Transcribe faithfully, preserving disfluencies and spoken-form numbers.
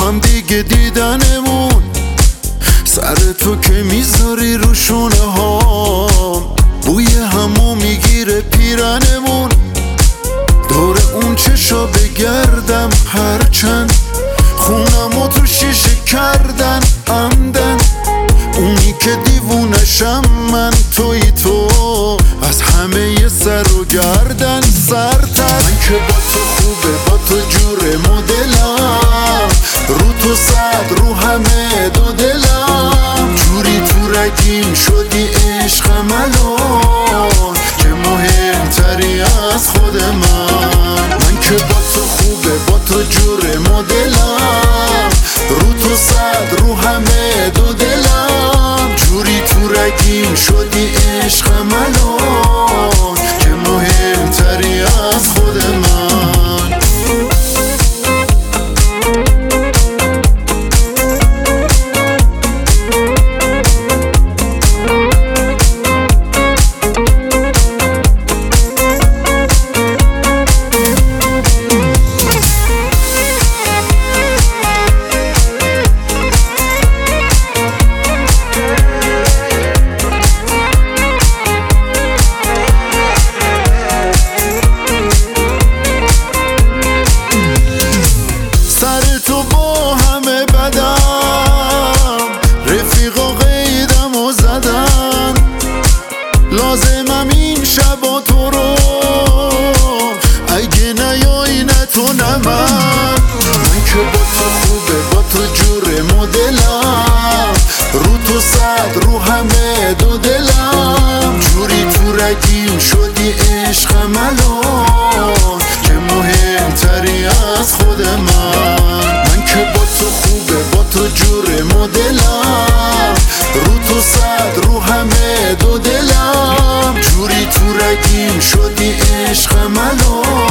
هم دیگه دیدنمون، سر تو که میذاری رو شونه هام، بوی همو میگیره پیرنمون. دور اون چشا بگردم هرچند خونمو تو شیشه کردن عمدن. اونی که دیوونشم من توی تو، از همه ی سر و گردن سرتر. من که با تو خوبه با تو جور مدلم، رو تو صد رو همه دو دلم. جوری تو رگیم شدی عشقم الان، که مهمتری از خود من. من که با تو خوبه با تو جور مدلم، رو تو صد رو همه دو دلم. جوری تو رگیم شدی عشقم الان، که مهمتری از خود من. تو با همه بدم، رفیقا قیدم و زدن. لازمم این شبا تو رو، اگه نیایی نه تو نه من. من که با تو خوبه با تو جور مدلم، رو تو صد رو همه دو دلم. جوری تو رگیم شدی عشقم الان، که مهمتری از خود من. من که با تو خوبه با تو جور مدلم، رو تو صد رو همه دو دلم. جوری تو رگیم شدی عشقم الان.